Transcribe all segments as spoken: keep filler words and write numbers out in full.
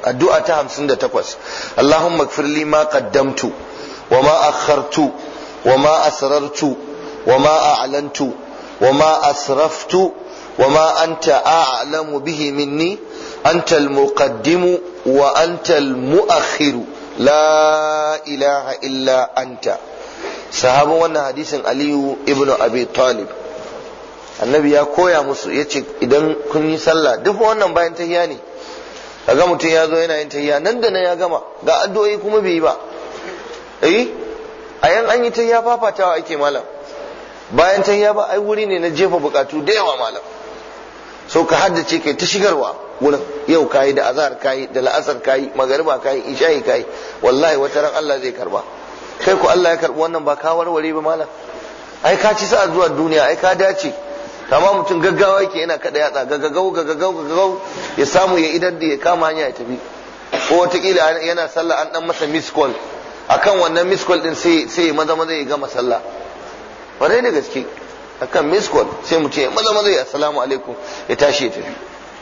addu'a ta hamsin da takwas. Allahumma ighfir li ma qaddamtu wa ma akhartu wa ma asrartu wa ma a'lantu wa ma asraftu wa ma anta a'lamu bihi minni anta al-muqaddimu wa anta al-mu'akhiru la ilaha illa anta. Sahabin wannan hadisin Aliyu ibn Abi Talib, annabi ya koya musu, yace idan kun yi sallah, duk wannan bayan tahiyya ne, kaga mutum ya zo yana yin tahiyya nan da nan ya gama, ga addu'o'i kuma bai yi ba. eh a yan an yi tahiyya fafatawa ake malam, bayan tahiyya ba ai wuri ne na jefa bukatu da yawa malam, so ka haddace kai ta shigarwa wurin, yau kayi da azhar kayi da la'asar kayi magariba kayi isha'i kayi, wallahi wata ran Allah zai karba. Kai ku Allah ya karbi wannan ba ka warware ba malam, ai ka ci sa'a zuwa duniya, ai ka dace. Kama mutum gaggawa yake yana kada yatsa gaggagau gaggagau gaggagau ya samu ya idan da ya kama hanya ya tafi, ko wataƙila yana sallah an dan masa miss call, akan wannan miss call din sai sai maza maza ya gama sallah. Bare da gaske akan miss call sai mutum ya maza maza ya assalamu alaikum ya tashi ya tafi.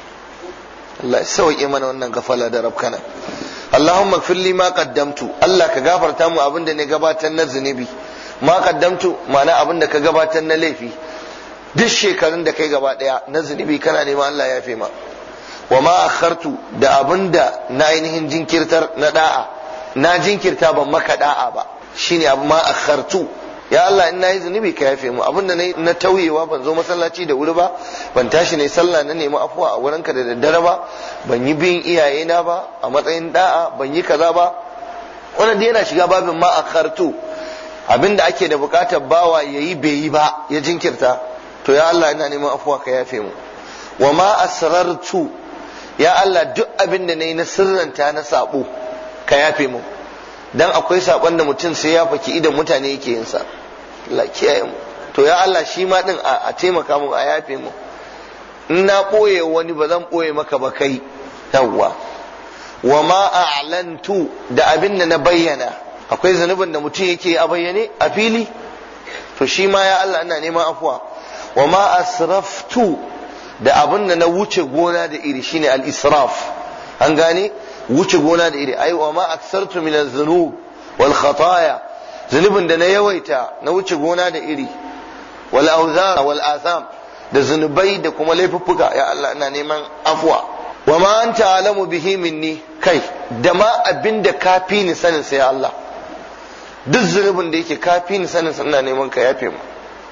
Allah ya sauke mana wannan gafala da rabkana. Allahumma ighfir li ma qaddamtu, Allah ka gafarta mu abinda ne gabatar na zunubi. Ma qaddamtu ma'ana abinda ka gabatar na laifi, duk shekarun da kai gaba daya na zunubi kana neman Allah ya yafe ma. Wa ma akhartu da abinda na ainihin jinkirtar na da'a, na jinkirta ban maka da'a ba, shine abu ma akhartu. Ya Allah in nayi zunubi ka yafe mu, abinda na tauyewa ban zo masallaci da wuri ba, ban tashi ne sallah na nemi afuwa a wurinka da daddare ba, ban yi bin iyayena ba a matsayin da'a, ban yi kaza ba, wannan dai yana shiga babin ma akhartu, abinda ake da bukatar bawa yayi bai yi ba ya jinkirta, to ya Allah ina neman afuwa ka yafe mu. Wa ma asrartu, ya Allah duk abinda nayi na sirranta na sabo ka yafe mu, dan akwai sakon da mutum sai ya faki idan mutane yake yin sa, Allah kiyaye mu. To ya Allah shi ma din a taimaka mu, a yafe mu. In na boye wani ba zan boye maka ba kai, yawwa. Wa ma a'lantu da abin da na bayyana, akwai zanubin da mutum yake a bayyane a fili, to shi ma ya Allah ina neman afuwa. Wa ma asraftu da abin da na wuce gona da iri, shine al-israf, an gane wuce gona da iri, ai wa ma aksartu min az-zunub wal khataya, zunubin da na yawaita na wuce gona da iri, wal awzar wal atham da zunubai da kuma laifuffuka, ya Allah ina neman afwa. Wa ma anta alamu bihi minni, kai da ma abinda kafi ni sanin sa ya Allah, duk zunubin da yake kafi ni sanin sa ina neman ka yafe mu.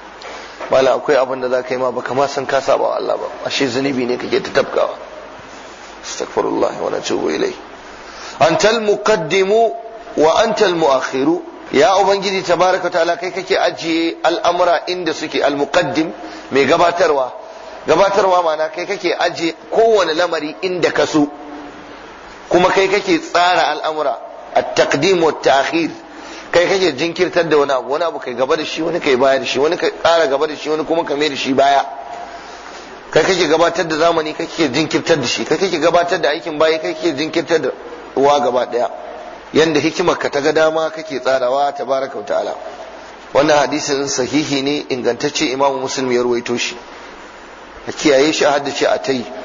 Wala akwai abin da zaka yi ma baka ma san ka saba wa Allah ba, ashe zunubi ne kake ta tabkawa. Astaghfirullah wa natubu ilayhi. Antal muqaddimu wa antal muakhiru, ya ubangiji tabaraka ta'ala kai kake ajiye al'amura inda suke. Al muqaddim mai gabatarwa, gabatarwa ma'ana kai kake ajiye kowane lamari inda ka so, kuma kai kake tsara al'amura. At taqdim wa ta'khir, kai kake jinkirtar da wani abu, wani abu kai gaba da shi, wani kai baya da shi, wani kai ƙara gaba da shi, wani kuma ka mai da shi baya. Kai kake gabatar da zamani, kai kake jinkirtar da shi, kai kake gabatar da aikin bayi, kai kake jinkirtar da wa gaba daya, yanda hikimar ka ta ga dama kake tsarawa tabaraka wa ta'ala. Wannan hadisin sahihi ne ingantacce, Imam Muslim ya ruwaito shi, ka kiyaye shi a haddace a tai.